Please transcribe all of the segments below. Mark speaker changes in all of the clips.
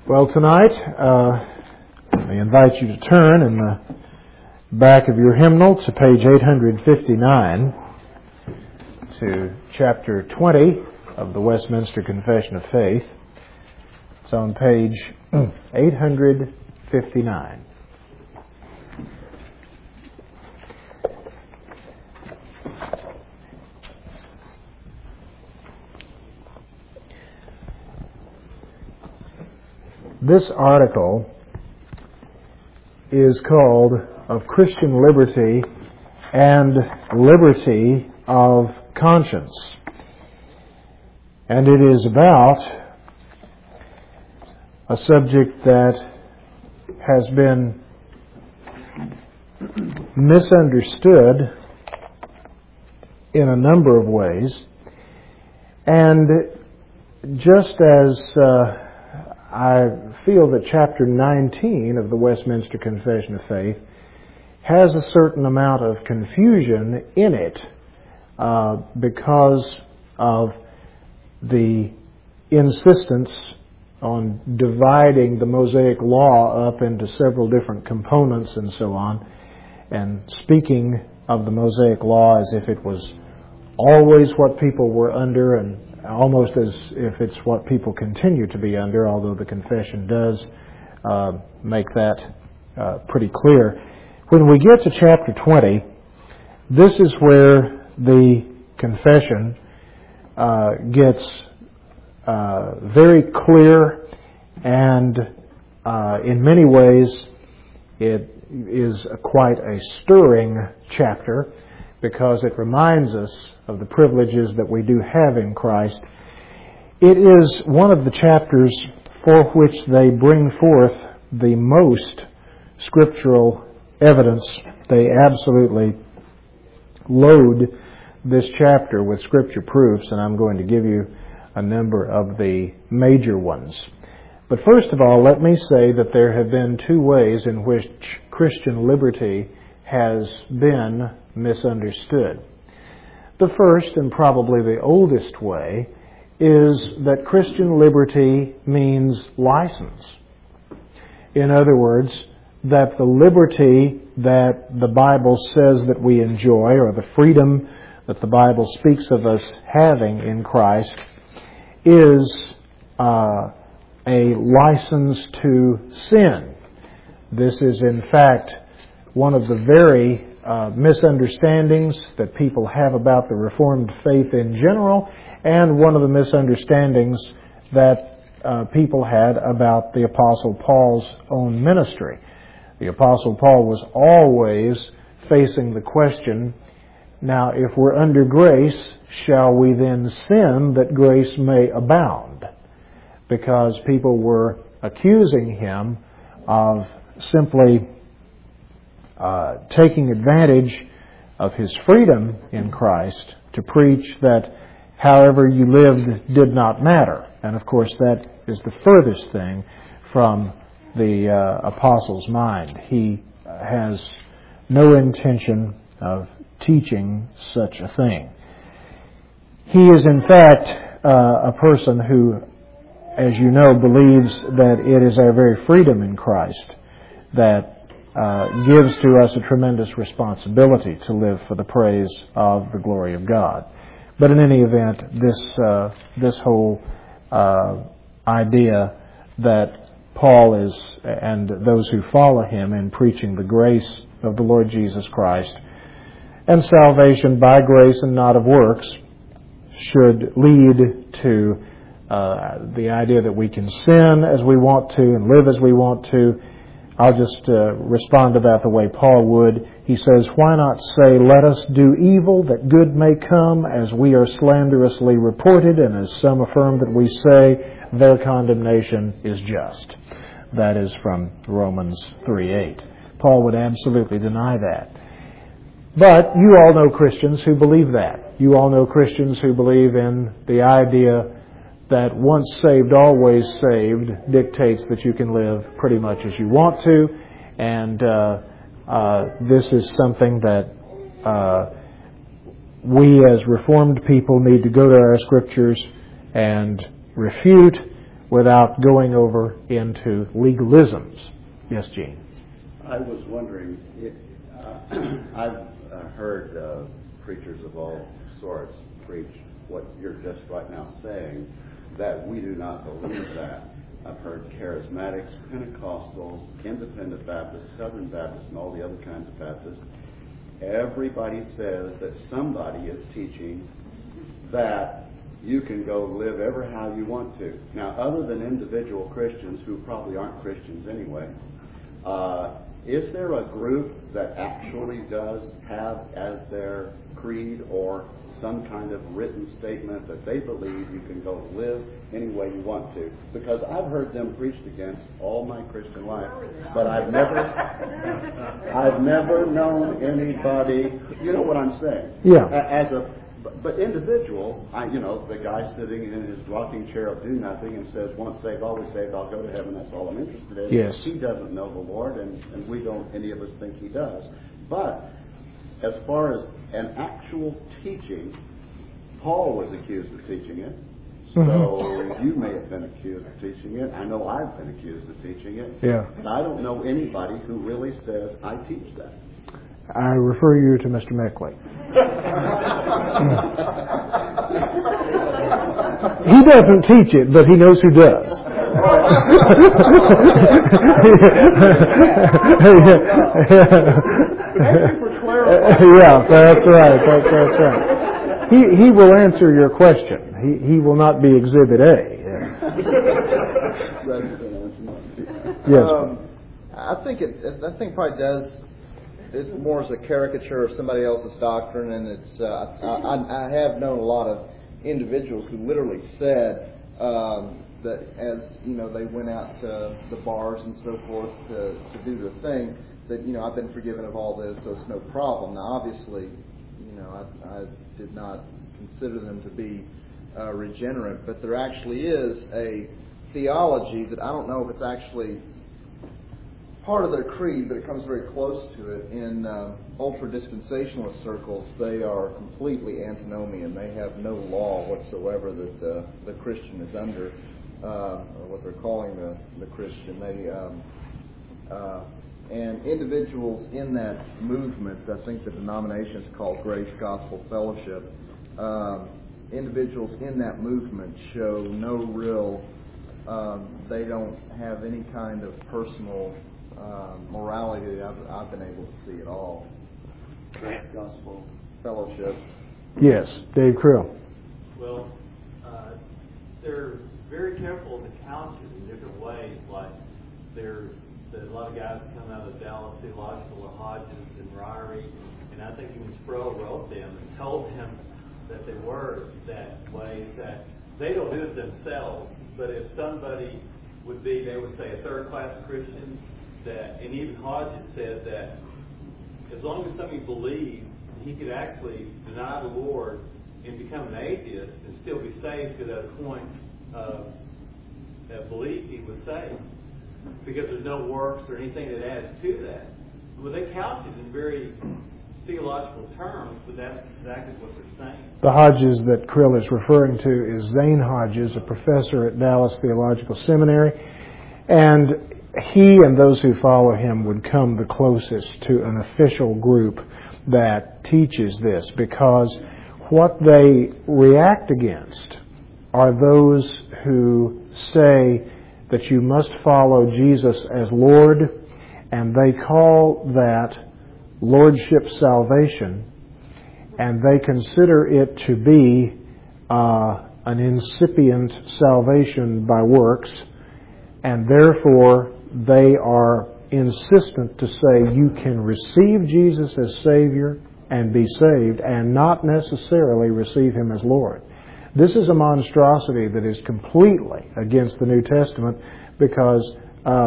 Speaker 1: Well, tonight, I invite you to turn in the back of your hymnal to page 859 to chapter 20 of the Westminster Confession of Faith. It's on page 859. This article is called Of Christian Liberty and Liberty of Conscience. And it is about a subject that has been misunderstood in a number of ways. And just as I feel that chapter 19 of the Westminster Confession of Faith has a certain amount of confusion in it because of the insistence on dividing the Mosaic Law up into several different components and so on, and speaking of the Mosaic Law as if it was always what people were under and almost as if it's what people continue to be under, although the confession does make that pretty clear. When we get to chapter 20, this is where the confession gets very clear, and in many ways it is quite a stirring chapter, because it reminds us of the privileges that we do have in Christ. It is one of the chapters for which they bring forth the most scriptural evidence. They absolutely load this chapter with scripture proofs, and I'm going to give you a number of the major ones. But first of all, let me say that there have been two ways in which Christian liberty has been misunderstood. The first, and probably the oldest way, is that Christian liberty means license. In other words, that the liberty that the Bible says that we enjoy, or the freedom that the Bible speaks of us having in Christ, is a license to sin. This is in fact one of the very misunderstandings that people have about the Reformed faith in general, and one of the misunderstandings that people had about the Apostle Paul's own ministry. The Apostle Paul was always facing the question, now if we're under grace, shall we then sin that grace may abound? Because people were accusing him of simply taking advantage of his freedom in Christ to preach that however you lived did not matter. And of course that is the furthest thing from the apostle's mind. He has no intention of teaching such a thing. He is in fact a person who, as you know, believes that it is our very freedom in Christ that gives to us a tremendous responsibility to live for the praise of the glory of God. But in any event, this whole idea that Paul is, and those who follow him in preaching the grace of the Lord Jesus Christ and salvation by grace and not of works, should lead to the idea that we can sin as we want to and live as we want to. I'll just respond to that the way Paul would. He says, why not say, let us do evil that good may come, as we are slanderously reported, and as some affirm that we say, their condemnation is just. That is from Romans 3:8. Paul would absolutely deny that. But you all know Christians who believe that. You all know Christians who believe in the idea that once saved, always saved dictates that you can live pretty much as you want to. And this is something that we as Reformed people need to go to our Scriptures and refute without going over into legalisms. Yes, Gene?
Speaker 2: I was wondering, I've heard preachers of all sorts preach what you're just right now saying, that we do not believe that. I've heard charismatics, Pentecostals, independent Baptists, Southern Baptists, and all the other kinds of Baptists. Everybody says that somebody is teaching that you can go live ever how you want to. Now, other than individual Christians who probably aren't Christians anyway, is there a group that actually does have as their creed or some kind of written statement that they believe you can go live any way you want to? Because I've heard them preached against all my Christian life, but I've never known anybody. You know what I'm saying?
Speaker 1: Yeah.
Speaker 2: But individuals, the guy sitting in his rocking chair of do nothing and says, once saved, always saved, I'll go to heaven, that's all I'm interested in.
Speaker 1: Yes.
Speaker 2: He doesn't know the Lord, and we don't, any of us think he does. But as far as an actual teaching, Paul was accused of teaching it. So you may have been accused of teaching it. I know I've been accused of teaching it.
Speaker 1: Yeah.
Speaker 2: But I don't know anybody who really says, I teach that.
Speaker 1: I refer you to Mr. Meckley. He doesn't teach it, but he knows who does. Yeah, that's right. That's right. He will answer your question. He will not be Exhibit A. Yes.
Speaker 3: I think probably does. It's more as a caricature of somebody else's doctrine, and it's. I have known a lot of individuals who literally said that as they went out to the bars and so forth to do the thing, that I've been forgiven of all this, so it's no problem. Now, obviously, I did not consider them to be regenerate, but there actually is a theology that I don't know if it's actually part of their creed, but it comes very close to it. In ultra-dispensationalist circles, they are completely antinomian. They have no law whatsoever that the Christian is under, or what they're calling the Christian. And individuals in that movement, I think the denomination is called Grace Gospel Fellowship, individuals in that movement show no real, they don't have any kind of personal morality that I've been able to see at all. Grace Gospel Fellowship.
Speaker 1: Yes, Dave Krill.
Speaker 4: Well, they're very careful to couch it in different ways. Like there's a lot of guys come out of Dallas Theological or Hodges and Ryrie, and I think even Sproul wrote them and told them that they were that way, that they don't do it themselves. But if somebody would be, they would say, a third-class Christian, that, and even Hodges said that as long as somebody believed, he could actually deny the Lord and become an atheist and still be saved to that point of belief he was saved, because there's no works or anything that adds to that. Well, they couch it in very theological terms, but that's exactly what they're saying.
Speaker 1: The Hodges that Krill is referring to is Zane Hodges, a professor at Dallas Theological Seminary, and he and those who follow him would come the closest to an official group that teaches this, because what they react against are those who say that you must follow Jesus as Lord, and they call that Lordship salvation, and they consider it to be an incipient salvation by works, and therefore they are insistent to say you can receive Jesus as Savior and be saved and not necessarily receive Him as Lord. This is a monstrosity that is completely against the New Testament, because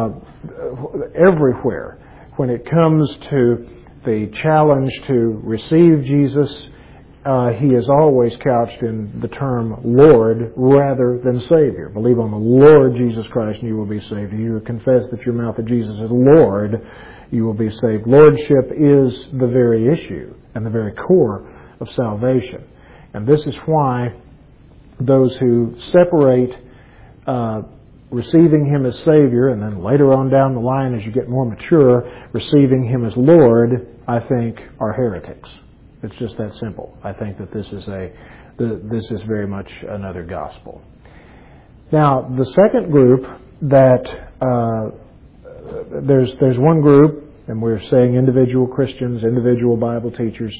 Speaker 1: everywhere when it comes to the challenge to receive Jesus, He is always couched in the term Lord rather than Savior. Believe on the Lord Jesus Christ and you will be saved. If you confess that your mouth that Jesus is Lord, you will be saved. Lordship is the very issue and the very core of salvation. And this is why those who separate receiving Him as Savior, and then later on down the line, as you get more mature, receiving Him as Lord, I think are heretics. It's just that simple. I think that this is very much another gospel. Now, the second group that there's one group, and we're saying individual Christians, individual Bible teachers,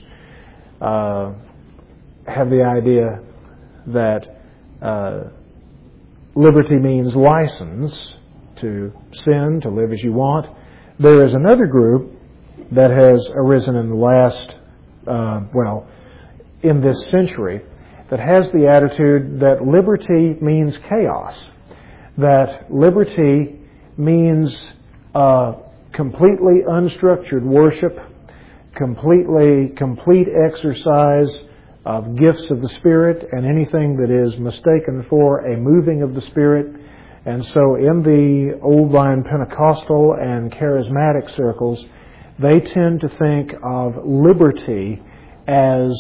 Speaker 1: have the idea that liberty means license to sin, to live as you want. There is another group that has arisen in the last, in this century, that has the attitude that liberty means chaos, that liberty means completely unstructured worship, complete exercise of gifts of the Spirit, and anything that is mistaken for a moving of the Spirit. And so in the Old Line Pentecostal and Charismatic circles, they tend to think of liberty as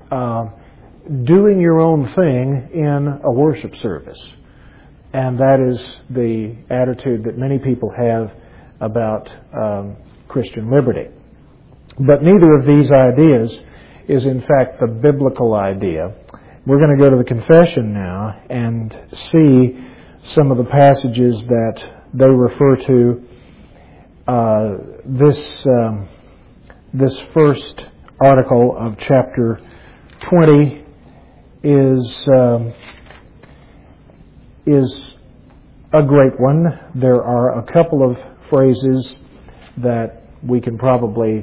Speaker 1: doing your own thing in a worship service. And that is the attitude that many people have about Christian liberty. But neither of these ideas is in fact the biblical idea. We're going to go to the confession now and see some of the passages that they refer to. This first article of chapter 20 is a great one. There are a couple of phrases that we can probably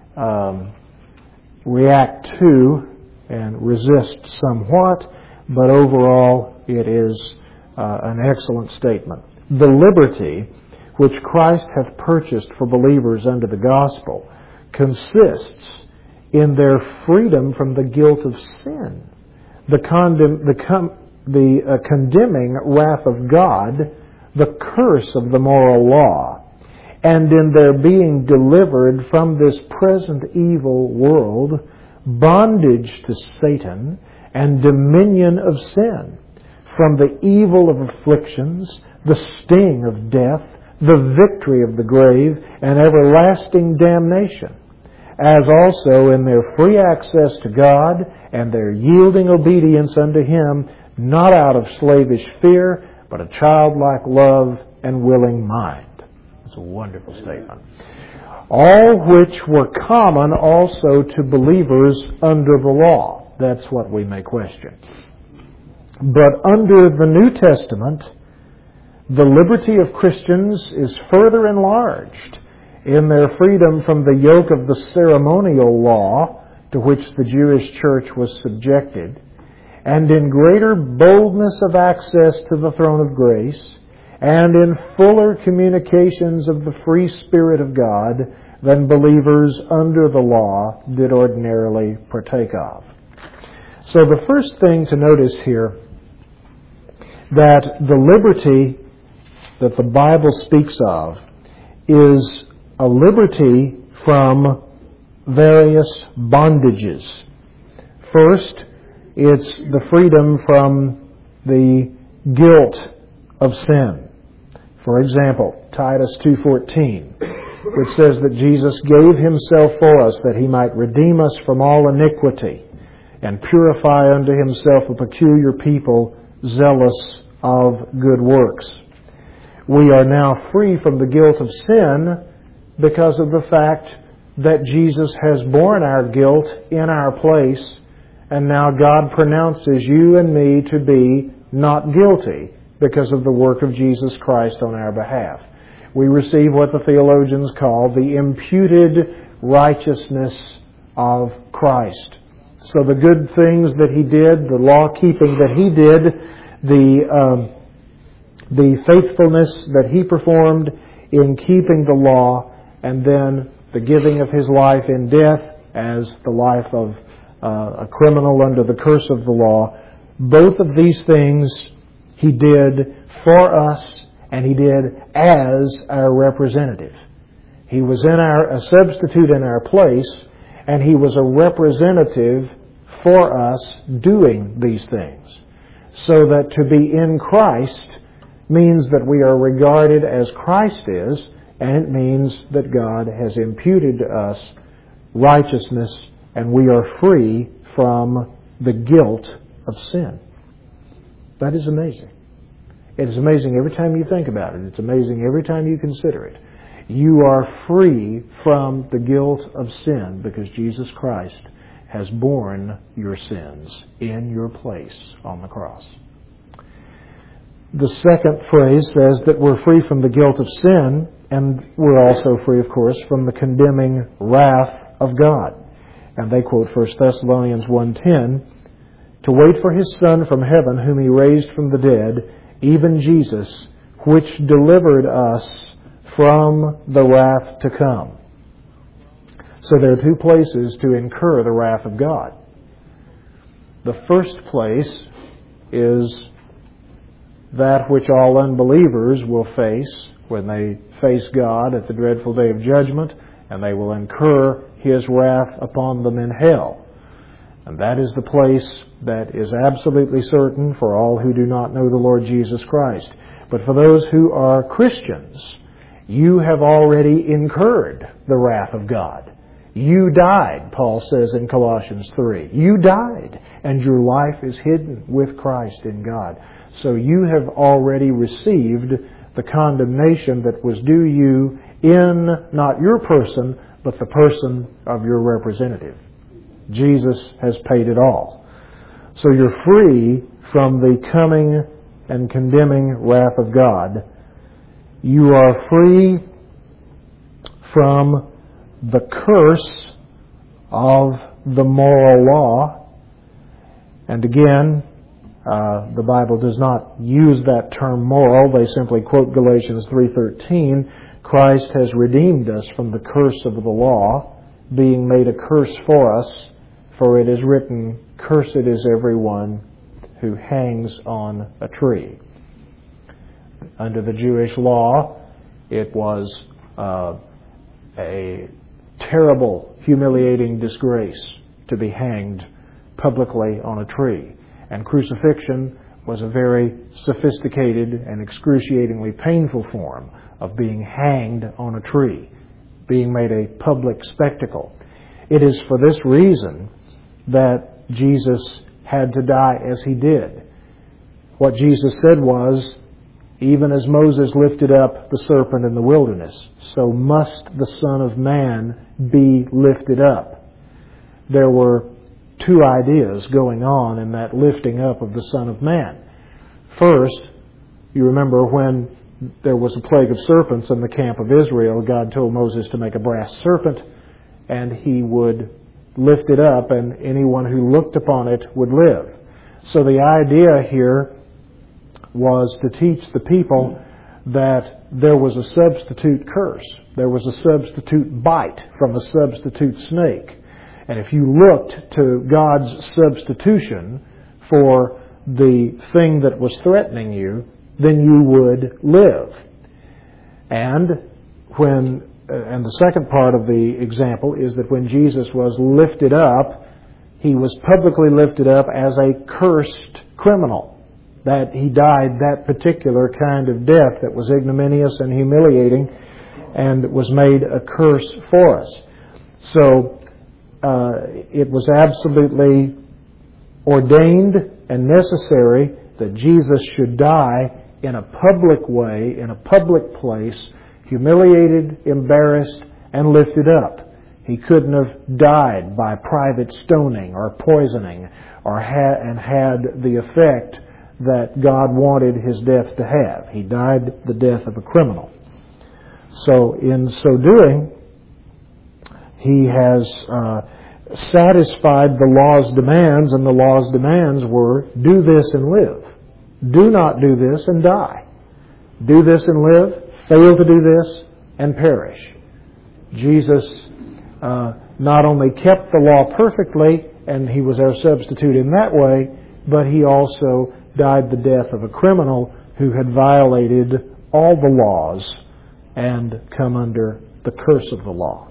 Speaker 1: react to and resist somewhat, but overall it is an excellent statement. The liberty which Christ hath purchased for believers under the gospel consists in their freedom from the guilt of sin, the condemning wrath of God, the curse of the moral law, and in their being delivered from this present evil world, bondage to Satan, and dominion of sin, from the evil of afflictions, the sting of death, the victory of the grave, and everlasting damnation, as also in their free access to God and their yielding obedience unto Him, not out of slavish fear, but a childlike love and willing mind. It's a wonderful statement. All which were common also to believers under the law. That's what we may question. But under the New Testament, the liberty of Christians is further enlarged in their freedom from the yoke of the ceremonial law to which the Jewish church was subjected, and in greater boldness of access to the throne of grace, and in fuller communications of the free Spirit of God than believers under the law did ordinarily partake of. So the first thing to notice here, that the liberty that the Bible speaks of is a liberty from various bondages. First, it's the freedom from the guilt of sin. For example, Titus 2:14, which says that Jesus gave Himself for us that He might redeem us from all iniquity and purify unto Himself a peculiar people zealous of good works. We are now free from the guilt of sin because of the fact that Jesus has borne our guilt in our place, and now God pronounces you and me to be not guilty because of the work of Jesus Christ on our behalf. We receive what the theologians call the imputed righteousness of Christ. So the good things that He did, the law-keeping that He did, the faithfulness that He performed in keeping the law, and then the giving of His life in death as the life of a criminal under the curse of the law, both of these things He did for us, and He did as our representative. He was a substitute in our place, and He was a representative for us doing these things. So that to be in Christ means that we are regarded as Christ is, and it means that God has imputed to us righteousness, and we are free from the guilt of sin. That is amazing. It is amazing every time you think about it. It's amazing every time you consider it. You are free from the guilt of sin because Jesus Christ has borne your sins in your place on the cross. The second phrase says that we're free from the guilt of sin, and we're also free, of course, from the condemning wrath of God. And they quote 1 Thessalonians 1:10, "To wait for His Son from heaven, whom He raised from the dead, even Jesus, which delivered us from the wrath to come." So there are two places to incur the wrath of God. The first place is that which all unbelievers will face when they face God at the dreadful day of judgment, and they will incur His wrath upon them in hell. And that is the place that is absolutely certain for all who do not know the Lord Jesus Christ. But for those who are Christians, you have already incurred the wrath of God. You died, Paul says in Colossians 3. You died, and your life is hidden with Christ in God. So you have already received the condemnation that was due you in not your person, but the person of your representative. Jesus has paid it all. So you're free from the coming and condemning wrath of God. You are free from the curse of the moral law. And again, the Bible does not use that term moral. They simply quote Galatians 3:13. Christ has redeemed us from the curse of the law, being made a curse for us, for it is written, "Cursed is everyone who hangs on a tree." Under the Jewish law, it was a terrible, humiliating disgrace to be hanged publicly on a tree. And crucifixion was a very sophisticated and excruciatingly painful form of being hanged on a tree, being made a public spectacle. It is for this reason that Jesus had to die as He did. What Jesus said was, "Even as Moses lifted up the serpent in the wilderness, so must the Son of Man be lifted up." There were two ideas going on in that lifting up of the Son of Man. First, you remember when there was a plague of serpents in the camp of Israel, God told Moses to make a brass serpent, and he would lift it up, and anyone who looked upon it would live. So the idea here was to teach the people that there was a substitute curse. There was a substitute bite from a substitute snake. And if you looked to God's substitution for the thing that was threatening you, then you would live. And the second part of the example is that when Jesus was lifted up, He was publicly lifted up as a cursed criminal. That He died that particular kind of death that was ignominious and humiliating and was made a curse for us. So it was absolutely ordained and necessary that Jesus should die in a public way, in a public place, humiliated, embarrassed, and lifted up. He couldn't have died by private stoning or poisoning or had the effect that God wanted His death to have. He died the death of a criminal. So in so doing, He has satisfied the law's demands, and the law's demands were, do this and live. Do not do this and die. Do this and live. Fail to do this and perish. Jesus not only kept the law perfectly, and He was our substitute in that way, but He also died the death of a criminal who had violated all the laws and come under the curse of the law.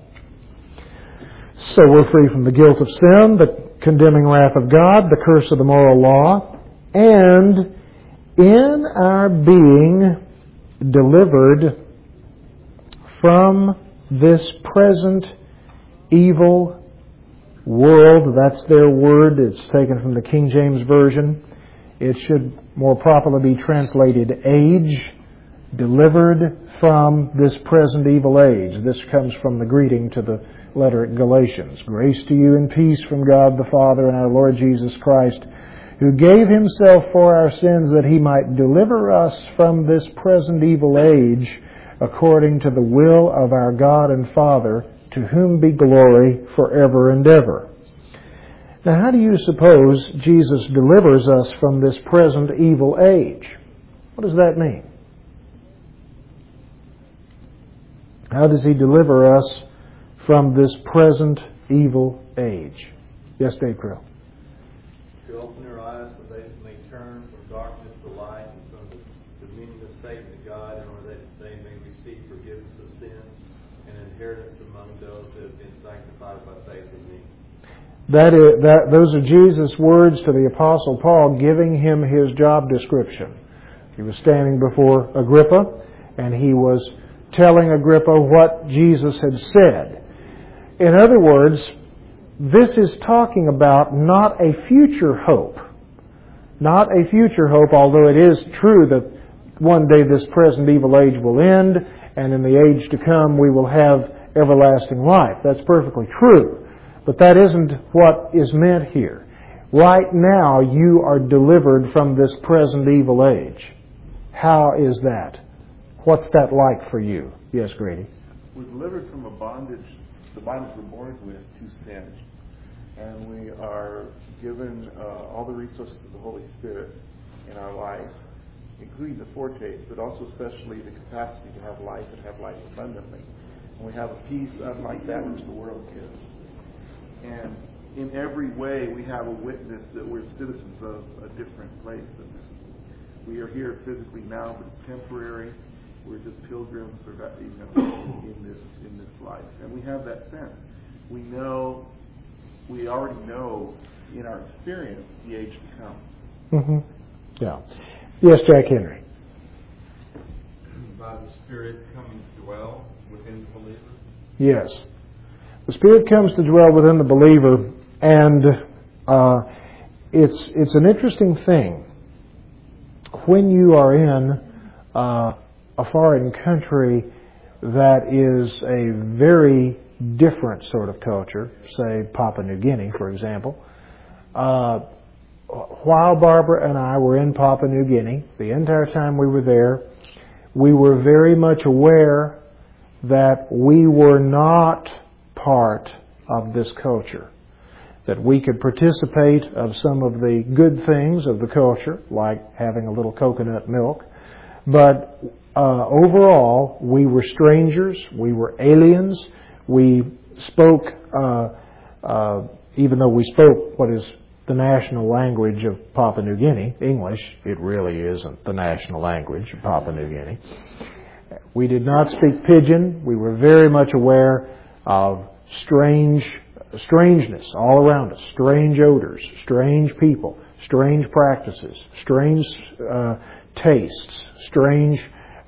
Speaker 1: So we're free from the guilt of sin, the condemning wrath of God, the curse of the moral law, and In our being delivered from this present evil world, that's their word, it's taken from the King James Version. It should more properly be translated age, delivered from this present evil age. This comes from the greeting to the letter at Galatians. Grace to you and peace from God the Father and our Lord Jesus Christ, who gave Himself for our sins that He might deliver us from this present evil age, according to the will of our God and Father, to whom be glory forever and ever. Now, how do you suppose Jesus delivers us from this present evil age? What does that mean? How does He deliver us from this present evil age? Yes, Dave Krill.
Speaker 4: To open their eyes so they may turn from darkness to light and from the dominion of Satan to God, in order that they may receive forgiveness of sins and inheritance among those who have been sanctified by faith in me.
Speaker 1: Those are Jesus' words to the Apostle Paul, giving him his job description. He was standing before Agrippa, and he was telling Agrippa what Jesus had said. In other words, this is talking about not a future hope. Not a future hope, although it is true that one day this present evil age will end, and in the age to come we will have everlasting life. That's perfectly true. But that isn't what is meant here. Right now you are delivered from this present evil age. How is that? What's that like for you? Yes, Grady.
Speaker 5: We're delivered from a bondage, the bondage we're born with, to sin. And we are given all the resources of the Holy Spirit in our life, including the foretaste, but also especially the capacity to have life and have life abundantly. And we have a peace unlike that which the world gives. And in every way, we have a witness that we're citizens of a different place than this. We are here physically now, but it's temporary. We're just pilgrims, in this life, and we have that sense. We already know in our experience the age to come.
Speaker 1: Mm-hmm. Yeah. Yes, Jack Henry.
Speaker 6: By the Spirit coming to dwell within the believer.
Speaker 1: Yes. The Spirit comes to dwell within the believer, and it's an interesting thing. When you are in a foreign country that is a very different sort of culture, say Papua New Guinea, for example. While Barbara and I were in Papua New Guinea, the entire time we were there, we were very much aware that we were not part of this culture, that we could participate of some of the good things of the culture, like having a little coconut milk, but overall, we were strangers, we were aliens, we spoke, even though we spoke what is the national language of Papua New Guinea, English, it really isn't the national language of Papua New Guinea. We did not speak Pidgin. We were very much aware of strangeness all around us, strange odors, strange people, strange practices, strange tastes, strange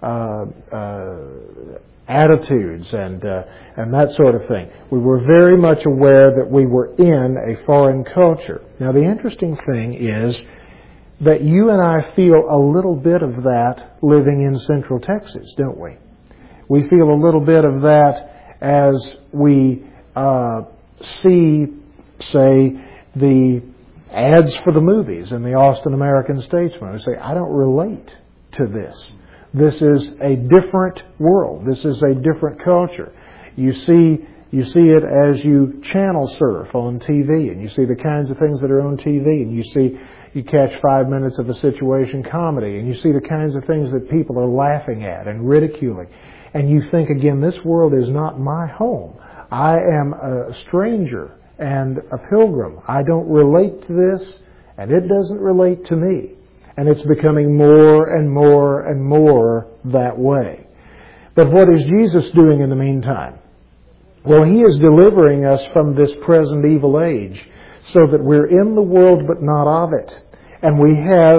Speaker 1: attitudes, and that sort of thing. We were very much aware that we were in a foreign culture. Now, the interesting thing is that you and I feel a little bit of that living in Central Texas, don't we? We feel a little bit of that as we see, say, the ads for the movies in the Austin American-Statesman. We say, I don't relate to this. This is a different world. This is a different culture. You see it as you channel surf on TV, and you see the kinds of things that are on TV, and you catch 5 minutes of a situation comedy, and you see the kinds of things that people are laughing at and ridiculing. And you think, again, this world is not my home. I am a stranger and a pilgrim. I don't relate to this, and it doesn't relate to me. And it's becoming more and more and more that way. But what is Jesus doing in the meantime? Well, He is delivering us from this present evil age so that we're in the world but not of it. And we have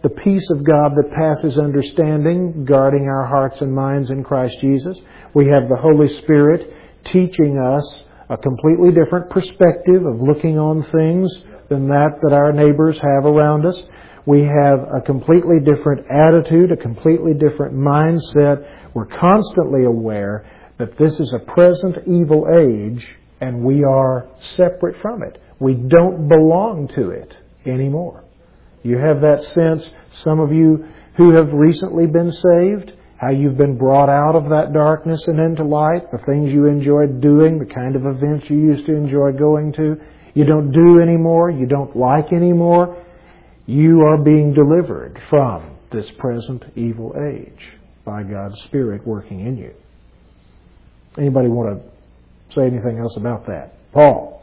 Speaker 1: the peace of God that passes understanding, guarding our hearts and minds in Christ Jesus. We have the Holy Spirit teaching us a completely different perspective of looking on things than that our neighbors have around us. We have a completely different attitude, a completely different mindset. We're constantly aware that this is a present evil age and we are separate from it. We don't belong to it anymore. You have that sense, some of you who have recently been saved, how you've been brought out of that darkness and into light, the things you enjoyed doing, the kind of events you used to enjoy going to, you don't do anymore, you don't like anymore. You are being delivered from this present evil age by God's Spirit working in you. Anybody want to say anything else about that? Paul.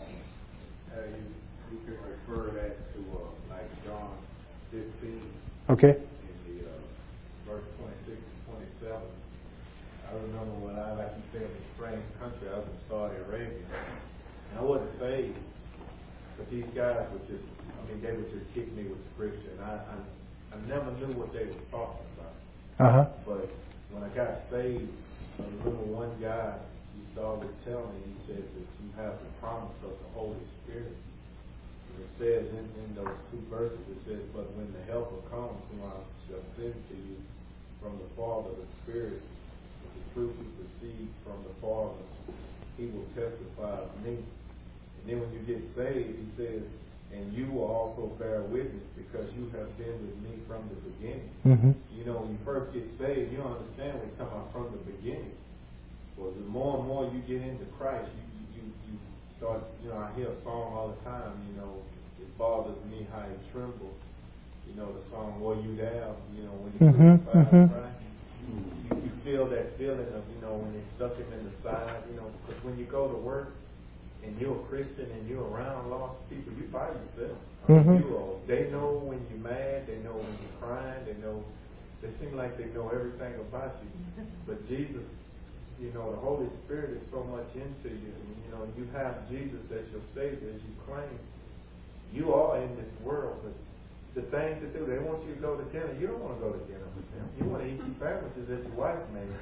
Speaker 6: You can refer that to like John 15.
Speaker 1: Okay.
Speaker 6: In the verse 26 and 27. I remember when I, like you said, in a strange country, I was in Saudi Arabia. And I wasn't saved, but these guys would just, they would just kick me with scripture. And I never knew what they were talking about.
Speaker 1: Uh-huh.
Speaker 6: But when I got saved, I remember one guy, he started telling me, he said that you have the promise of the Holy Spirit. And it says in those two verses, it says, but when the Helper comes, whom I shall send to you from the Father, the Spirit, with the truth he proceeds from the Father, he will testify of me. And then when you get saved, he says, and you will also bear witness because you have been with me from the beginning.
Speaker 1: Mm-hmm.
Speaker 6: You know, when you first get saved, you don't understand what he's talking about from the beginning. Well, the more and more you get into Christ, you start, I hear a song all the time, it bothers me how he trembles. The song, Were You There? When you crucified Christ. You feel that feeling of, when they stuck him in the side, because when you go to work, and you're a Christian and you're around lost people, you by yourself. They know when you're mad, they know when you're crying, they seem like they know everything about you. But Jesus, the Holy Spirit is so much into you. And, you have Jesus as your Savior, as you claim. You are in this world, but the things to do, they want you to go to dinner. You don't want to go to dinner with them. You want to eat your sandwiches that your wife made.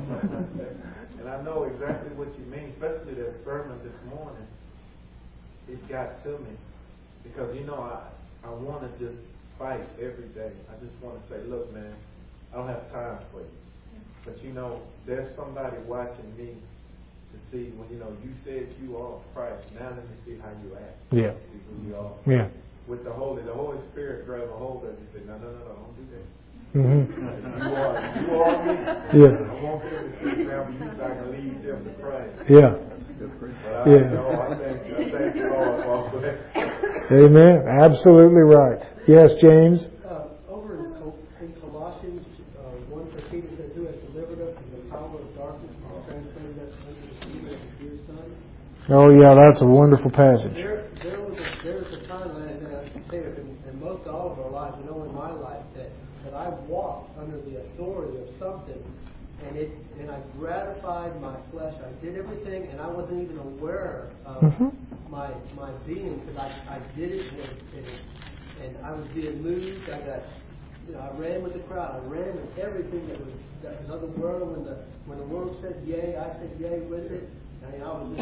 Speaker 6: And I know exactly what you mean, especially that sermon this morning. It got to me. Because, I want to just fight every day. I just want to say, look, man, I don't have time for you. But, there's somebody watching me to see when, you said you are Christ. Now let me see how you act.
Speaker 1: Yeah.
Speaker 6: See who you are.
Speaker 1: Yeah.
Speaker 6: With the Holy Spirit grab a hold of you and say, no, don't do that.
Speaker 1: Mm-hmm.
Speaker 6: You are me.
Speaker 1: Yeah.
Speaker 6: I want them to see now you so I can lead them to Christ.
Speaker 1: Yeah.
Speaker 6: But I thank you, Lord, for that.
Speaker 1: Amen. Absolutely right. Yes, James?
Speaker 7: Over in Colossians 1:13, it says, who has delivered us from the power of darkness and translated us into the kingdom of his dear Son.
Speaker 1: Oh, yeah, that's a wonderful passage.
Speaker 7: There was a time, and I can say it in most all of our lives, in my life, that I walked under the authority of something, and I gratified my flesh. I did everything, and I wasn't even aware of my being, because I did it, and I was being moved. I ran with the crowd. I ran with everything that was of the world. When the world said yay, I said yay with it. I was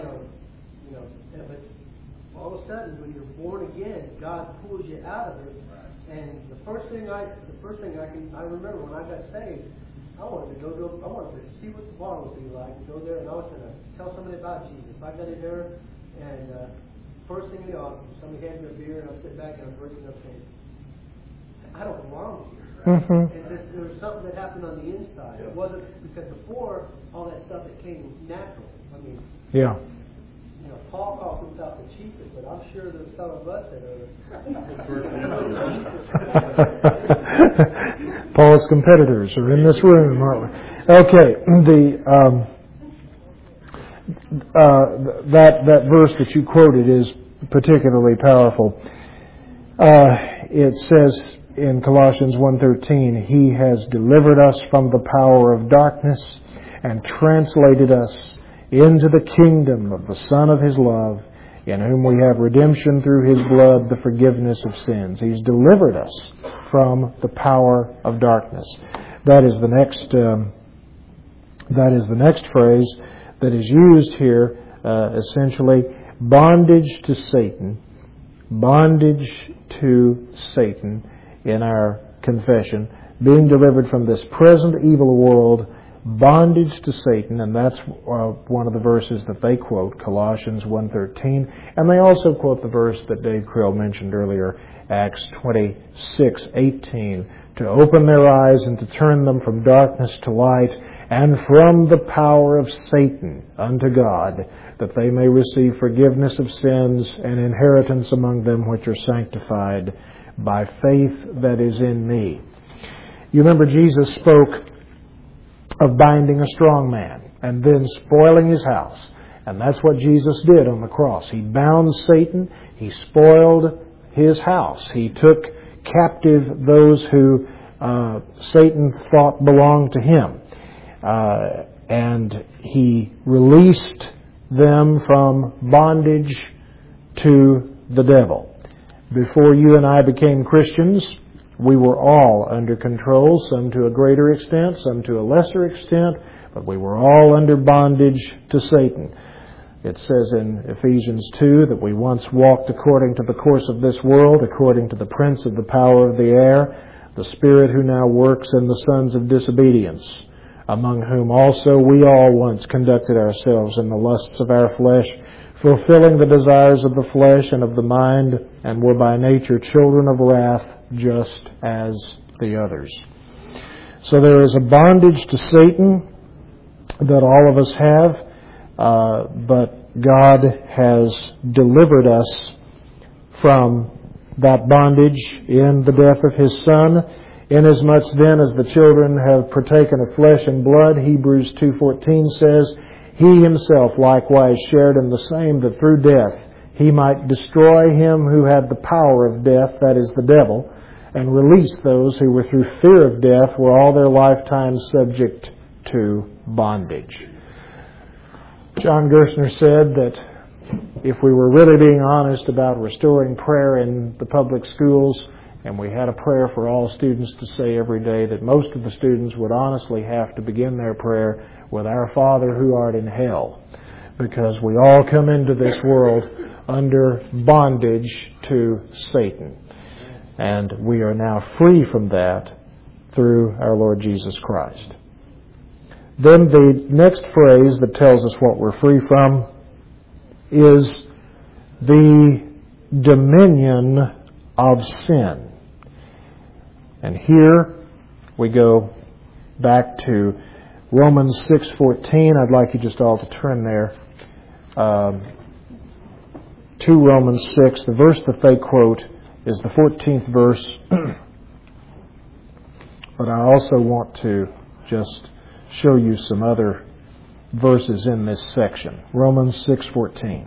Speaker 7: just, but all of a sudden, when you're born again, God pulls you out of it. And the first thing I remember when I got saved, I wanted to see what the bar would be like, to go there, and I was going to tell somebody about Jesus. I got in there, and first thing you know, somebody hands me a beer, and I'm sitting back and I'm drinking up saying, I don't belong here.
Speaker 1: Mm-hmm.
Speaker 7: And there was something that happened on the inside. It wasn't because before all that stuff, it came natural.
Speaker 1: Yeah.
Speaker 7: Paul calls himself the chiefest, but I'm sure there's some of us that are.
Speaker 1: Paul's competitors are in this room, aren't we? Okay. That verse that you quoted is particularly powerful. It says in Colossians 1:13, He has delivered us from the power of darkness and translated us into the kingdom of the Son of His love, in whom we have redemption through His blood, the forgiveness of sins. He's delivered us from the power of darkness. That is the next phrase that is used here, essentially, bondage to Satan. Bondage to Satan in our confession. Being delivered from this present evil world, bondage to Satan, and that's one of the verses that they quote, Colossians 1:13, and they also quote the verse that Dave Creel mentioned earlier, Acts 26:18, to open their eyes and to turn them from darkness to light, and from the power of Satan unto God, that they may receive forgiveness of sins and inheritance among them which are sanctified by faith that is in me. You remember Jesus spoke of binding a strong man and then spoiling his house. And that's what Jesus did on the cross. He bound Satan. He spoiled his house. He took captive those who Satan thought belonged to him. And He released them from bondage to the devil. Before you and I became Christians, we were all under control, some to a greater extent, some to a lesser extent, but we were all under bondage to Satan. It says in Ephesians 2 that we once walked according to the course of this world, according to the prince of the power of the air, the spirit who now works in the sons of disobedience, among whom also we all once conducted ourselves in the lusts of our flesh, fulfilling the desires of the flesh and of the mind, and were by nature children of wrath, just as the others. So there is a bondage to Satan that all of us have, but God has delivered us from that bondage in the death of His Son. Inasmuch then as the children have partaken of flesh and blood, Hebrews 2:14 says, He Himself likewise shared in the same, that through death He might destroy him who had the power of death, that is the devil, and release those who were through fear of death were all their lifetime subject to bondage. John Gerstner said that if we were really being honest about restoring prayer in the public schools, and we had a prayer for all students to say every day, that most of the students would honestly have to begin their prayer with Our Father who art in hell, because we all come into this world under bondage to Satan. And we are now free from that through our Lord Jesus Christ. Then the next phrase that tells us what we're free from is the dominion of sin. And here we go back to Romans 6:14. I'd like you just all to turn there to Romans 6. The verse that they quote is the 14th verse. But I also want to just show you some other verses in this section. Romans 6:14.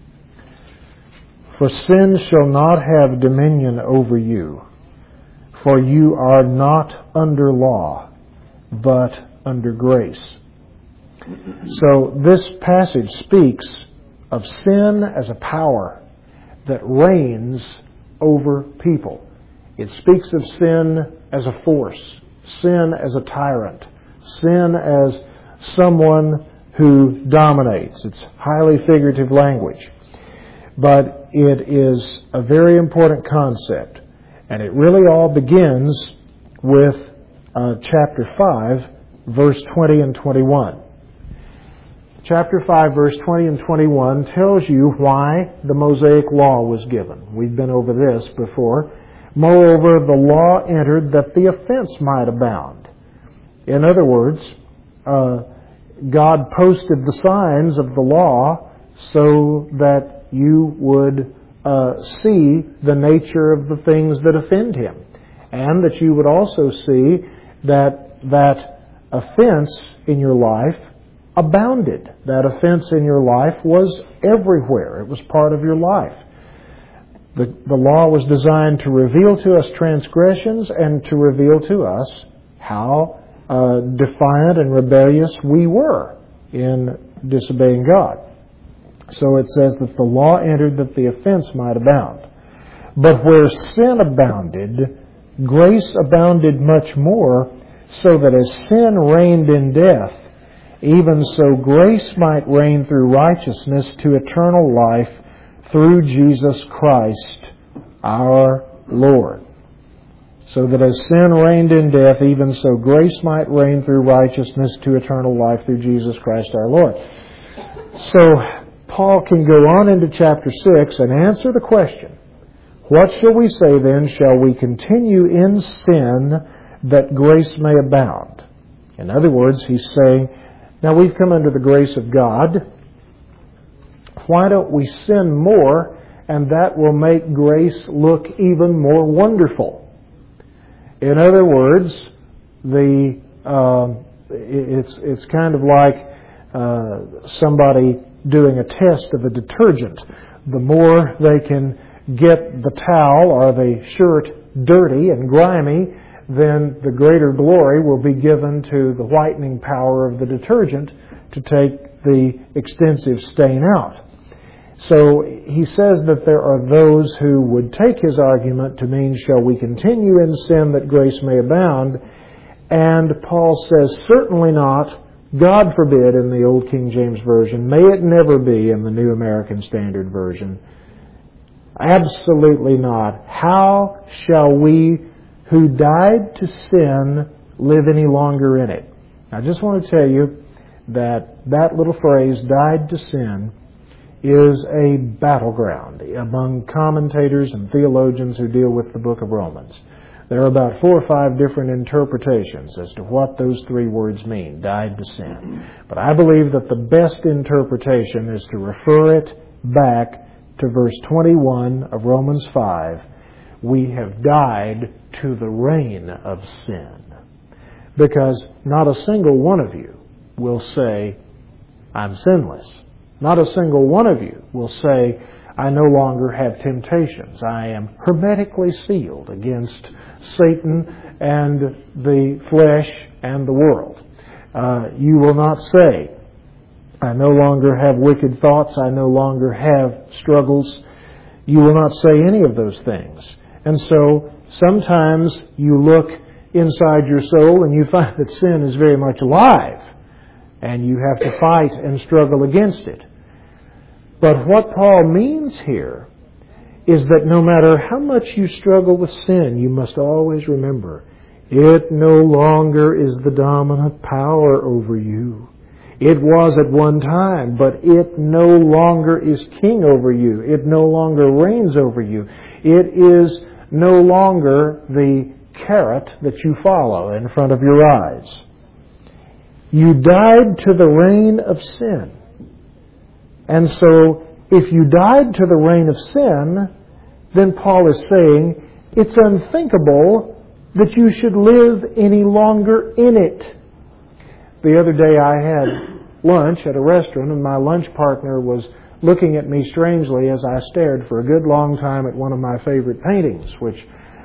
Speaker 1: For sin shall not have dominion over you, for you are not under law, but under grace. So this passage speaks of sin as a power that reigns over people. It speaks of sin as a force, sin as a tyrant, sin as someone who dominates. It's highly figurative language. But it is a very important concept. And it really all begins with chapter 5, verse 20 and 21. Chapter 5, verse 20 and 21 tells you why the Mosaic Law was given. We've been over this before. Moreover, the law entered that the offense might abound. In other words, God posted the signs of the law so that you would see the nature of the things that offend Him, and that you would also see that offense in your life abounded. That offense in your life was everywhere. It was part of your life. The law was designed to reveal to us transgressions and to reveal to us how defiant and rebellious we were in disobeying God. So it says that the law entered that the offense might abound. But where sin abounded, grace abounded much more, so that as sin reigned in death, even so grace might reign through righteousness to eternal life through Jesus Christ our Lord. So that as sin reigned in death, even so grace might reign through righteousness to eternal life through Jesus Christ our Lord. So Paul can go on into chapter 6 and answer the question, what shall we say then? Shall we continue in sin that grace may abound? In other words, he's saying, now we've come under the grace of God. Why don't we sin more, and that will make grace look even more wonderful? In other words, it's kind of like somebody doing a test of a detergent. The more they can get the towel or the shirt dirty and grimy, then the greater glory will be given to the whitening power of the detergent to take the extensive stain out. So he says that there are those who would take his argument to mean, shall we continue in sin that grace may abound? And Paul says, certainly not. God forbid in the Old King James Version. May it never be in the New American Standard Version. Absolutely not. How shall we who died to sin live any longer in it? I just want to tell you that little phrase, died to sin, is a battleground among commentators and theologians who deal with the book of Romans. There are about 4 or 5 different interpretations as to what those 3 words mean, died to sin. But I believe that the best interpretation is to refer it back to verse 21 of Romans 5. We have died to the reign of sin. Because not a single one of you will say, I'm sinless. Not a single one of you will say, I no longer have temptations. I am hermetically sealed against Satan and the flesh and the world. You will not say, I no longer have wicked thoughts. I no longer have struggles. You will not say any of those things. And so sometimes you look inside your soul and you find that sin is very much alive. And you have to fight and struggle against it. But what Paul means here is that no matter how much you struggle with sin, you must always remember, it no longer is the dominant power over you. It was at one time, but it no longer is king over you. It no longer reigns over you. It is no longer the carrot that you follow in front of your eyes. You died to the reign of sin. And so, if you died to the reign of sin, then Paul is saying, it's unthinkable that you should live any longer in it. The other day I had lunch at a restaurant, and my lunch partner was looking at me strangely as I stared for a good long time at one of my favorite paintings, which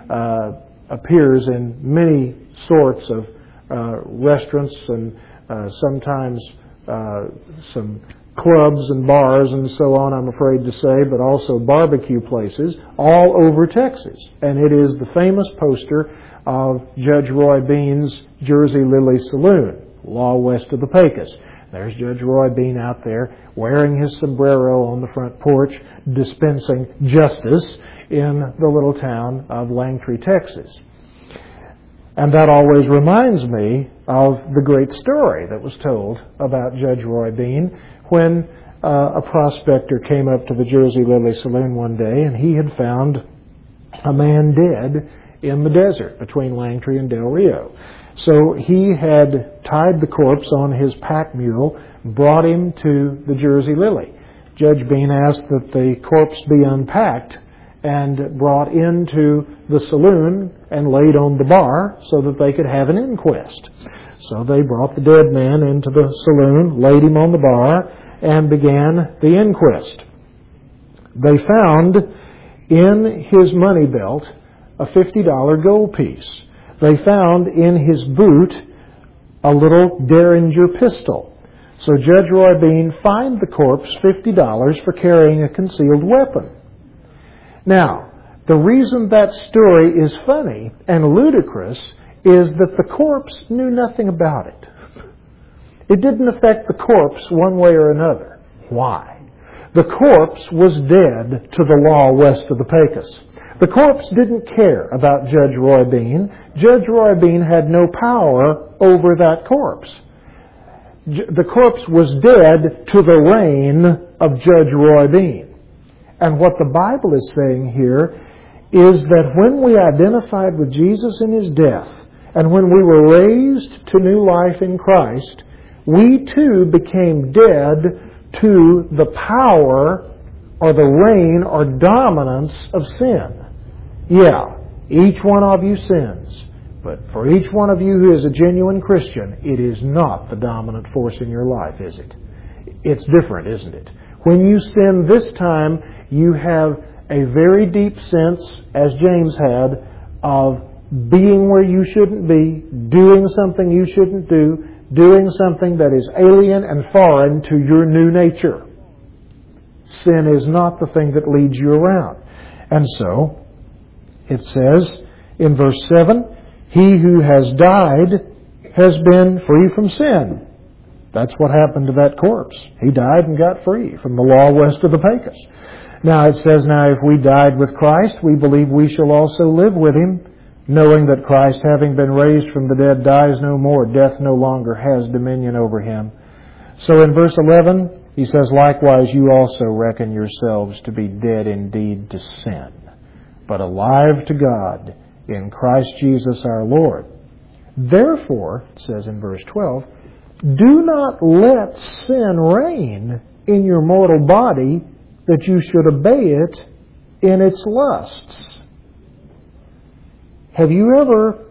Speaker 1: appears in many sorts of restaurants and sometimes some clubs and bars and so on, I'm afraid to say, but also barbecue places all over Texas. And it is the famous poster of Judge Roy Bean's Jersey Lily Saloon, law west of the Pecos. There's Judge Roy Bean out there wearing his sombrero on the front porch, dispensing justice in the little town of Langtree, Texas. And that always reminds me of the great story that was told about Judge Roy Bean when a prospector came up to the Jersey Lily Saloon one day and he had found a man dead in the desert between Langtree and Del Rio. So he had tied the corpse on his pack mule, brought him to the Jersey Lily. Judge Bean asked that the corpse be unpacked and brought into the saloon and laid on the bar so that they could have an inquest. So they brought the dead man into the saloon, laid him on the bar, and began the inquest. They found in his money belt a $50 gold piece. They found in his boot a little Derringer pistol. So Judge Roy Bean fined the corpse $50 for carrying a concealed weapon. Now, the reason that story is funny and ludicrous is that the corpse knew nothing about it. It didn't affect the corpse one way or another. Why? The corpse was dead to the law west of the Pecos. The corpse didn't care about Judge Roy Bean. Judge Roy Bean had no power over that corpse. The corpse was dead to the reign of Judge Roy Bean. And what the Bible is saying here is that when we identified with Jesus in His death, and when we were raised to new life in Christ, we too became dead to the power or the reign or dominance of sin. Yeah, each one of you sins. But for each one of you who is a genuine Christian, it is not the dominant force in your life, is it? It's different, isn't it? When you sin this time, you have a very deep sense, as James had, of being where you shouldn't be, doing something you shouldn't do, doing something that is alien and foreign to your new nature. Sin is not the thing that leads you around. And so, it says in verse 7, he who has died has been free from sin. That's what happened to that corpse. He died and got free from the law west of the Pecos. Now it says, now if we died with Christ, we believe we shall also live with Him, knowing that Christ, having been raised from the dead, dies no more. Death no longer has dominion over Him. So in verse 11, he says, likewise you also reckon yourselves to be dead indeed to sin, but alive to God in Christ Jesus our Lord. Therefore, it says in verse 12, do not let sin reign in your mortal body, that you should obey it in its lusts. Have you ever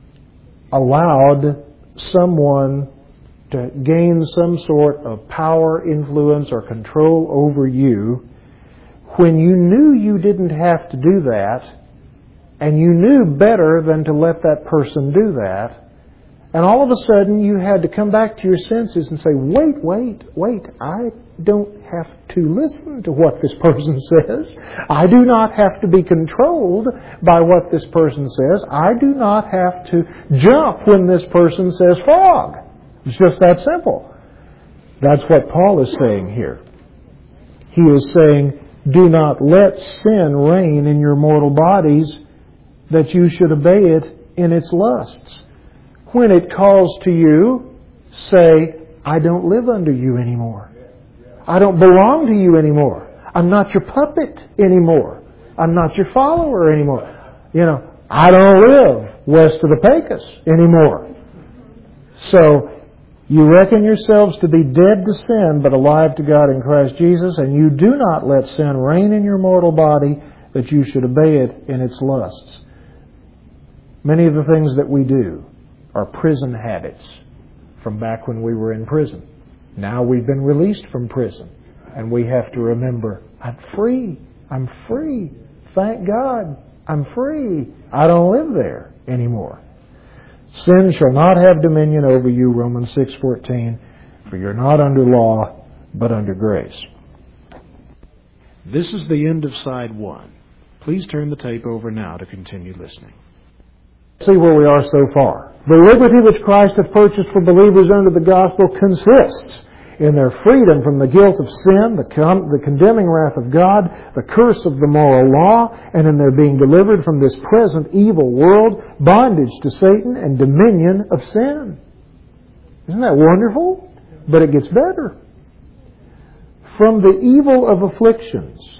Speaker 1: allowed someone to gain some sort of power, influence, or control over you when you knew you didn't have to do that, and you knew better than to let that person do that, and all of a sudden you had to come back to your senses and say, wait, I don't have to listen to what this person says. I do not have to be controlled by what this person says. I do not have to jump when this person says frog. It's just that simple. That's what Paul is saying here. He is saying, do not let sin reign in your mortal bodies, that you should obey it in its lusts. When it calls to you, say, I don't live under you anymore. I don't belong to you anymore. I'm not your puppet anymore. I'm not your follower anymore. I don't live west of the Pecos anymore. So, you reckon yourselves to be dead to sin, but alive to God in Christ Jesus, and you do not let sin reign in your mortal body, that you should obey it in its lusts. Many of the things that we do are prison habits from back when we were in prison. Now we've been released from prison, and we have to remember, I'm free. I'm free. Thank God. I'm free. I don't live there anymore. Sin shall not have dominion over you, Romans 6:14, for you're not under law, but under grace. This is the end of side 1. Please turn the tape over now to continue listening. See where we are so far. The liberty which Christ hath purchased for believers under the gospel consists in their freedom from the guilt of sin, the condemning wrath of God, the curse of the moral law, and in their being delivered from this present evil world, bondage to Satan, and dominion of sin. Isn't that wonderful? But it gets better. From the evil of afflictions.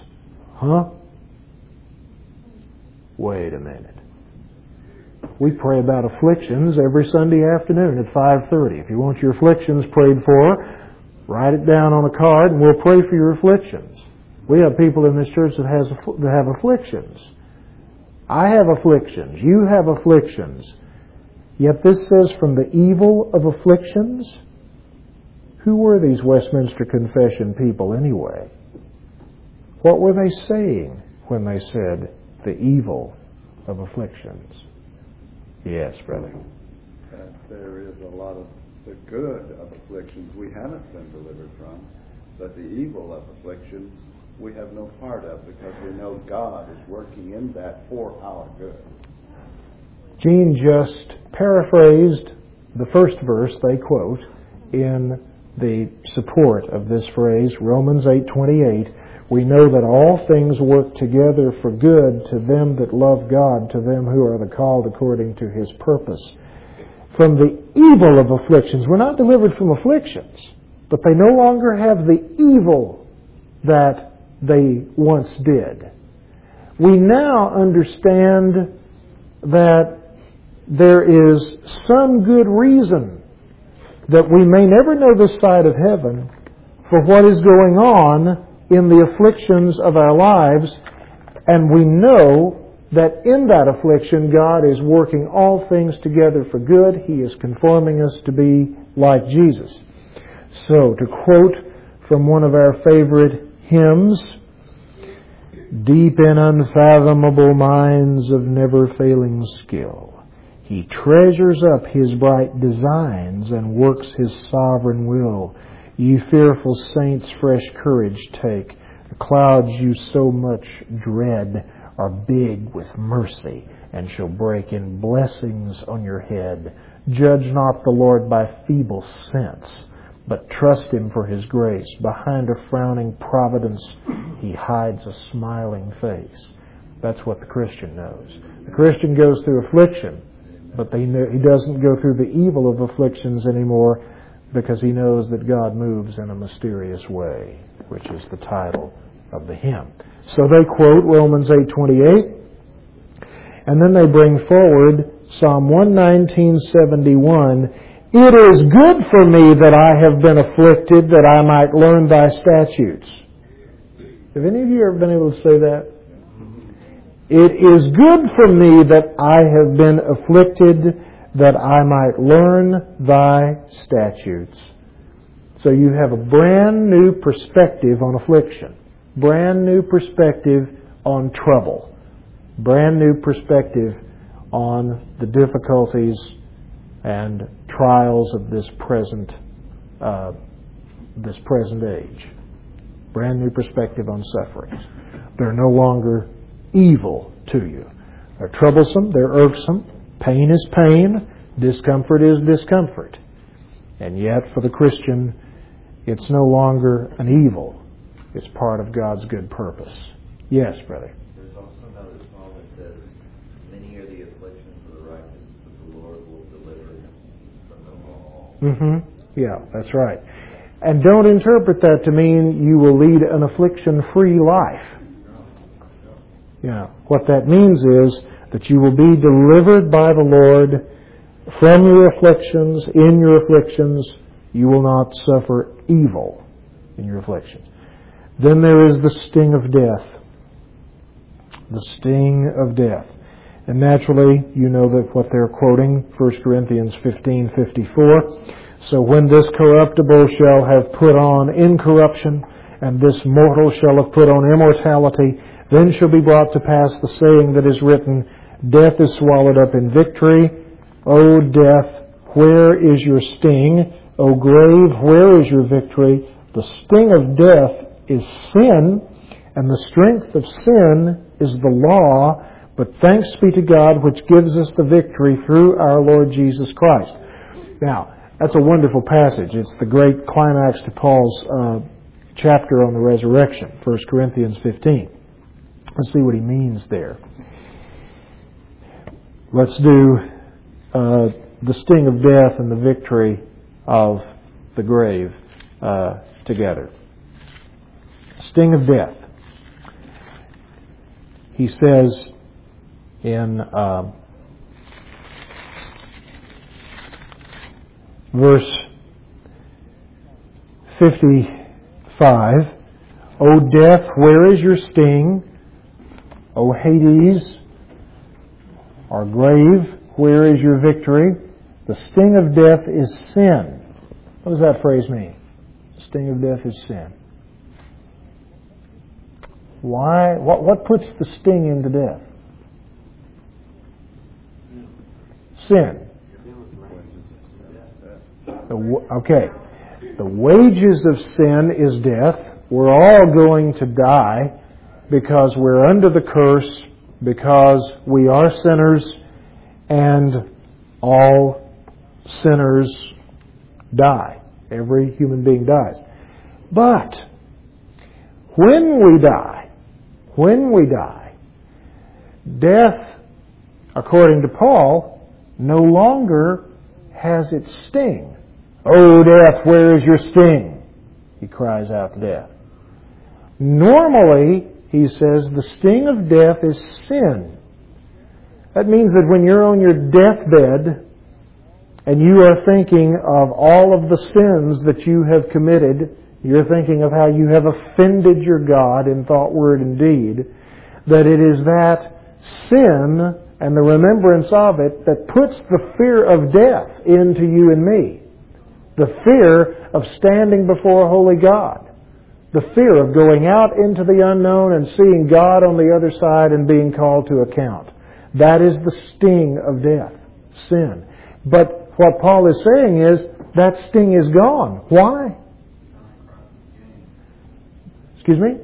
Speaker 1: Wait a minute. We pray about afflictions every Sunday afternoon at 5:30. If you want your afflictions prayed for, write it down on a card and we'll pray for your afflictions. We have people in this church that have afflictions. I have afflictions. You have afflictions. Yet this says from the evil of afflictions. Who were these Westminster Confession people anyway? What were they saying when they said the evil of afflictions? Yes, brother.
Speaker 2: There is a lot of The good of afflictions we haven't been delivered from, but the evil of afflictions we have no part of, because we know God is working in that for our good.
Speaker 1: Gene just paraphrased the first verse they quote in the support of this phrase, Romans 8:28. We know that all things work together for good to them that love God, to them who are the called according to His purpose. From the evil of afflictions, we're not delivered from afflictions, but they no longer have the evil that they once did. We now understand that there is some good reason that we may never know this side of heaven for what is going on in the afflictions of our lives, and we know that in that affliction God is working all things together for good. He is conforming us to be like Jesus. So, to quote from one of our favorite hymns, deep in unfathomable minds of never-failing skill, He treasures up His bright designs and works His sovereign will. Ye fearful saints, fresh courage take. The clouds you so much dread are big with mercy and shall break in blessings on your head. Judge not the Lord by feeble sense, but trust Him for His grace. Behind a frowning providence He hides a smiling face. That's what the Christian knows. The Christian goes through affliction, but he doesn't go through the evil of afflictions anymore, because he knows that God moves in a mysterious way, which is the title of the hymn. So they quote Romans 8:28, and then they bring forward Psalm 119:71. It is good for me that I have been afflicted, that I might learn Thy statutes. Have any of you ever been able to say that? It is good for me that I have been afflicted, that I might learn Thy statutes. So you have a brand new perspective on affliction, brand new perspective on trouble, brand new perspective on the difficulties and trials of this present age. Brand new perspective on sufferings. They're no longer evil to you. They're troublesome, they're irksome. Pain is pain, discomfort is discomfort. And yet, for the Christian, it's no longer an evil. It's part of God's good purpose. Yes, brother.
Speaker 8: There's also another psalm that says, many are the afflictions of the righteous, but the Lord will deliver them from them all.
Speaker 1: Yeah, that's right. And don't interpret that to mean you will lead an affliction-free life. Yeah, what that means is that you will be delivered by the Lord from your afflictions. In your afflictions, you will not suffer evil in your afflictions. Then there is the sting of death. The sting of death. And naturally, you know that what they're quoting, 1 Corinthians 15:54. So when this corruptible shall have put on incorruption, and this mortal shall have put on immortality, then shall be brought to pass the saying that is written, death is swallowed up in victory. O death, where is your sting? O grave, where is your victory? The sting of death is sin, and the strength of sin is the law. But thanks be to God, which gives us the victory through our Lord Jesus Christ. Now, that's a wonderful passage. It's the great climax to Paul's chapter on the resurrection, 1 Corinthians 15. Let's see what he means there. Let's do the sting of death and the victory of the grave together. Sting of death. He says in verse 55, O death, where is your sting? O Hades, or grave, where is your victory? The sting of death is sin. What does that phrase mean? The sting of death is sin. Why? What puts the sting into death? Sin. Okay. The wages of sin is death. We're all going to die because we're under the curse, because we are sinners, and all sinners die. Every human being dies. But when we die, death, according to Paul, no longer has its sting. "Oh, death, where is your sting?" he cries out to death. Normally, he says, the sting of death is sin. That means that when you're on your deathbed and you are thinking of all of the sins that you have committed, you're thinking of how you have offended your God in thought, word, and deed, that it is that sin and the remembrance of it that puts the fear of death into you and me. The fear of standing before a holy God. The fear of going out into the unknown and seeing God on the other side and being called to account. That is the sting of death, sin. But what Paul is saying is that sting is gone. Why? Excuse me?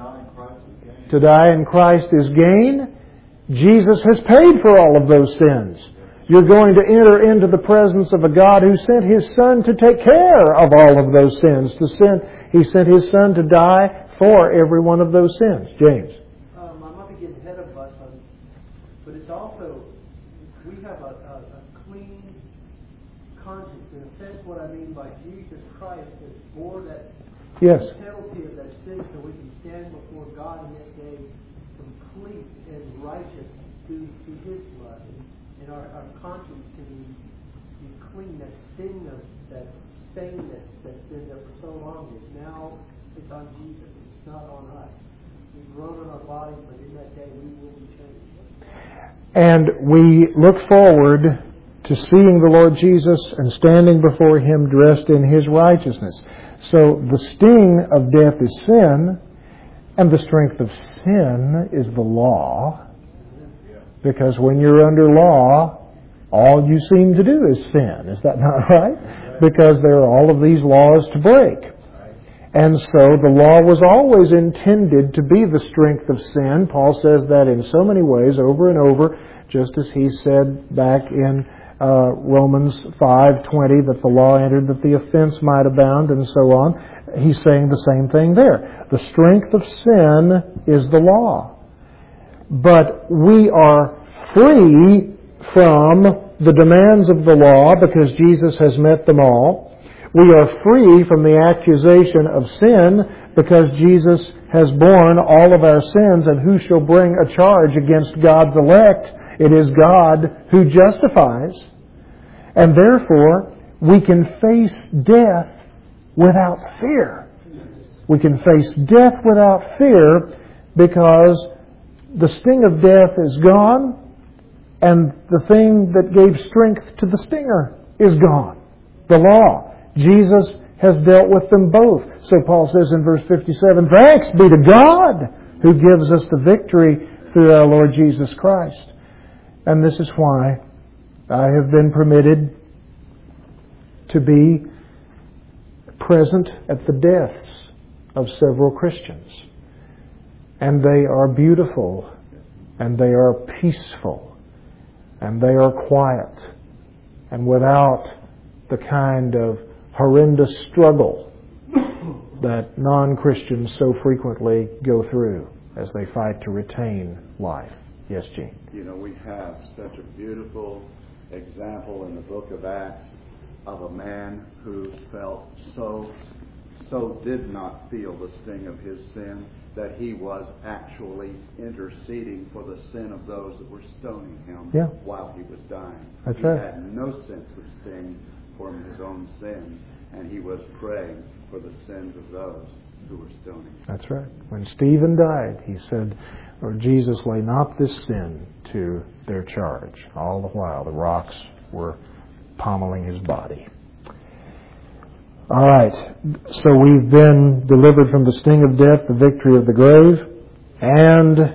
Speaker 1: To die in Christ is gain. Jesus has paid for all of those sins. You're going to enter into the presence of a God who sent His Son to take care of all of those sins. He sent His Son to die for every one of those sins. James.
Speaker 7: I might be getting ahead of us, but it's also, we have a clean conscience. In a sense, what I mean by Jesus Christ has bore that penalty of that sin so we can stand before God in that day complete and righteous through His blood. And our conscience can be clean. That sting, that stain that's been there for so long is now, it's on Jesus. It's not on us. We've grown in our bodies, but in that day we will be changed.
Speaker 1: And we look forward to seeing the Lord Jesus and standing before Him dressed in His righteousness. So the sting of death is sin, and the strength of sin is the law. Because when you're under law, all you seem to do is sin. Is that not right? Because there are all of these laws to break. And so the law was always intended to be the strength of sin. Paul says that in so many ways over and over, just as he said back in Romans 5:20 that the law entered that the offense might abound and so on. He's saying the same thing there. The strength of sin is the law. But we are free from the demands of the law because Jesus has met them all. We are free from the accusation of sin because Jesus has borne all of our sins, and who shall bring a charge against God's elect? It is God who justifies. And therefore, we can face death without fear. We can face death without fear because the sting of death is gone, and the thing that gave strength to the stinger is gone. The law. Jesus has dealt with them both. So Paul says in verse 57, "Thanks be to God who gives us the victory through our Lord Jesus Christ." And this is why I have been permitted to be present at the deaths of several Christians. And they are beautiful, and they are peaceful, and they are quiet, and without the kind of horrendous struggle that non-Christians so frequently go through as they fight to retain life. Yes, Gene?
Speaker 2: You know, we have such a beautiful example in the book of Acts of a man who felt so did not feel the sting of his sin that he was actually interceding for the sin of those that were stoning him while he was dying.
Speaker 1: That's right.
Speaker 2: He had no sense of sting for his own sins, and he was praying for the sins of those who were stoning.
Speaker 1: That's right. When Stephen died, he said, "Lord Jesus, lay not this sin to their charge." All the while, the rocks were pommeling his body. All right. So we've been delivered from the sting of death, the victory of the grave, and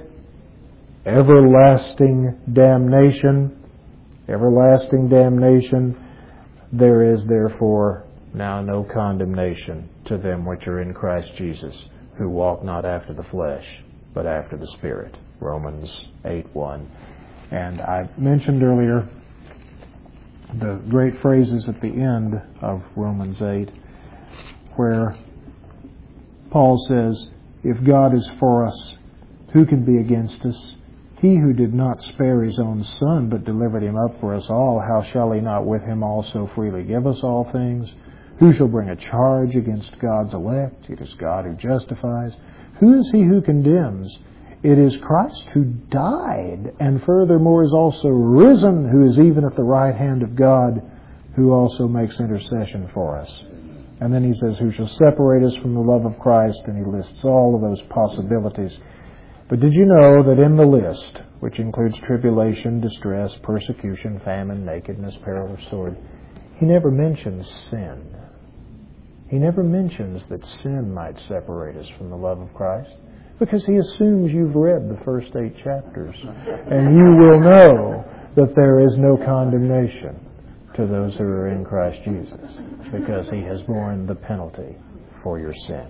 Speaker 1: everlasting damnation. Everlasting damnation. there is therefore now no condemnation to them which are in Christ Jesus, who walk not after the flesh, but after the Spirit. Romans 8:1. And I mentioned earlier the great phrases at the end of Romans 8, where Paul says, if God is for us, who can be against us? He who did not spare His own Son, but delivered Him up for us all, how shall He not with Him also freely give us all things? Who shall bring a charge against God's elect? It is God who justifies. Who is he who condemns? It is Christ who died, and furthermore is also risen, who is even at the right hand of God, who also makes intercession for us. And then he says, who shall separate us from the love of Christ? And he lists all of those possibilities. But did you know that in the list, which includes tribulation, distress, persecution, famine, nakedness, peril of sword, he never mentions sin. He never mentions that sin might separate us from the love of Christ, because he assumes you've read the first 8 chapters, and you will know that there is no condemnation to those who are in Christ Jesus, because he has borne the penalty for your sin.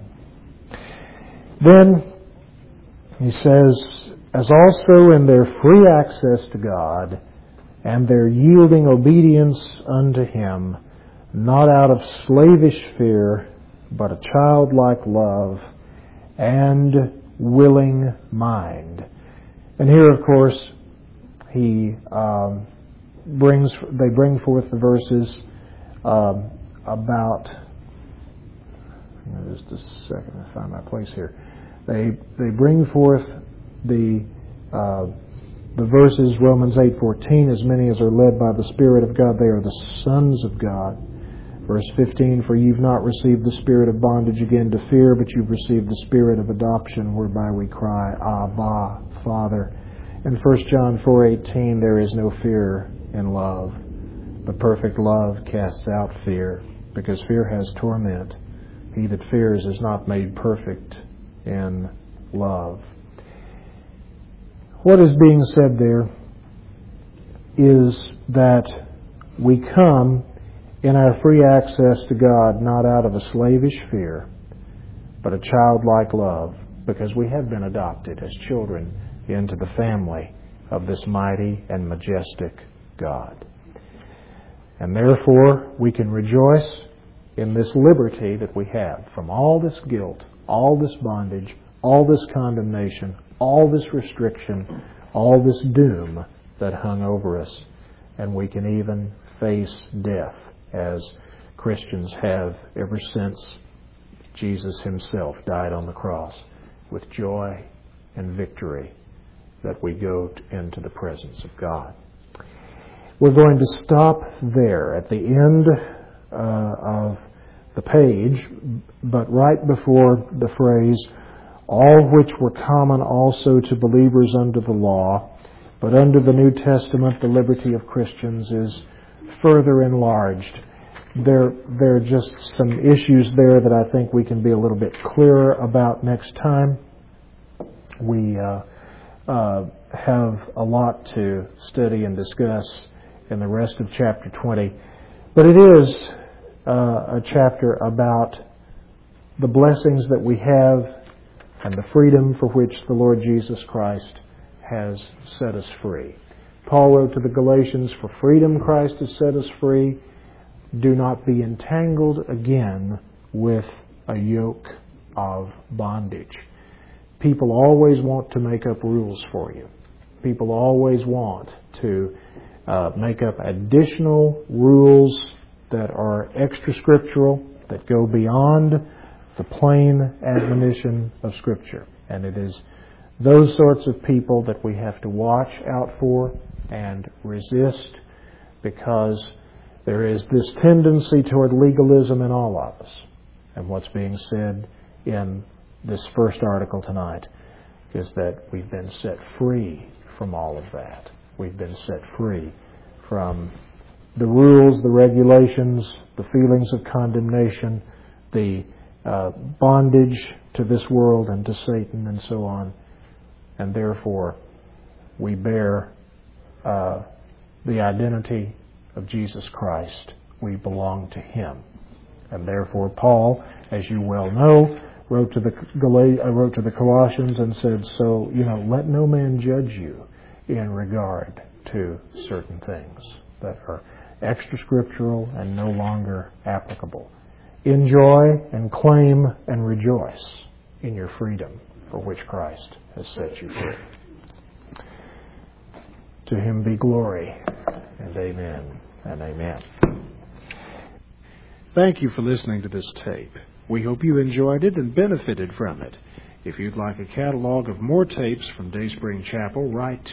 Speaker 1: Then he says, as also in their free access to God and their yielding obedience unto Him, not out of slavish fear, but a childlike love and willing mind. And here, of course, they bring forth the verses about. Just a second to find my place here. They bring forth the verses, Romans 8:14, as many as are led by the Spirit of God, they are the sons of God. Verse 15, for you've not received the spirit of bondage again to fear, but you've received the spirit of adoption, whereby we cry, Abba, Father. In 1 John 4:18, there is no fear in love, but perfect love casts out fear, because fear has torment. He that fears is not made perfect in love. What is being said there is that we come in our free access to God not out of a slavish fear, but a childlike love, because we have been adopted as children into the family of this mighty and majestic God. And therefore, we can rejoice in this liberty that we have from all this guilt, all this bondage, all this condemnation, all this restriction, all this doom that hung over us. And we can even face death, as Christians have ever since Jesus Himself died on the cross, with joy and victory that we go into the presence of God. We're going to stop there at the end of the page, but right before the phrase, all which were common also to believers under the law, but under the New Testament the liberty of Christians is further enlarged. There are just some issues there that I think we can be a little bit clearer about next time. We have a lot to study and discuss in the rest of chapter 20. But it is a chapter about the blessings that we have and the freedom for which the Lord Jesus Christ has set us free. Paul wrote to the Galatians, for freedom Christ has set us free. Do not be entangled again with a yoke of bondage. People always want to make up rules for you. People always want to make up additional rules that are extra scriptural, that go beyond the plain admonition of Scripture. And it is those sorts of people that we have to watch out for and resist, because there is this tendency toward legalism in all of us. And what's being said in this first article tonight is that we've been set free from all of that. We've been set free from the rules, the regulations, the feelings of condemnation, the bondage to this world and to Satan and so on. And therefore, we bear the identity of Jesus Christ We belong to Him. And therefore Paul, as you well know, wrote to the Colossians and said, so, let no man judge you in regard to certain things that are extra scriptural and no longer applicable. Enjoy and claim and rejoice in your freedom for which Christ has set you free. To Him be glory, and amen and amen. Thank you for listening to this tape. We hope you enjoyed it and benefited from it. If you'd like a catalog of more tapes from Dayspring Chapel, write